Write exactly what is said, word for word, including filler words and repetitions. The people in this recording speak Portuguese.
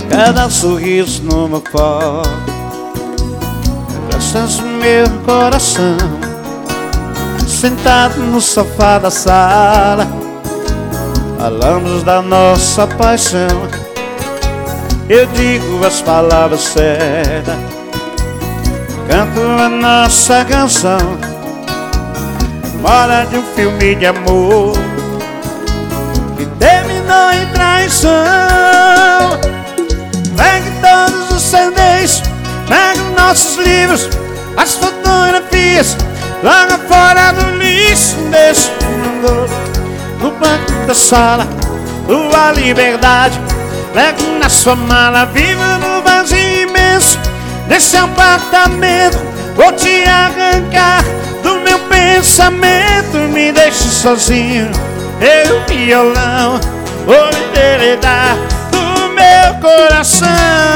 cada sorriso no meu colo, abraças o meu coração. Sentado no sofá da sala, falamos da nossa paixão. Eu digo as palavras certas, canto a nossa canção. Memória de um filme de amor que terminou em traição. Pegue todos os C Ds, pegue nossos livros, as fotografias, joga fora do lixo. Deixa no banco da sala tua liberdade. Pegue na sua mala, viva no vazio imenso desse apartamento. Vou te arrancar do meu pensamento. Me deixe sozinho, eu violão vou me deletar do meu coração.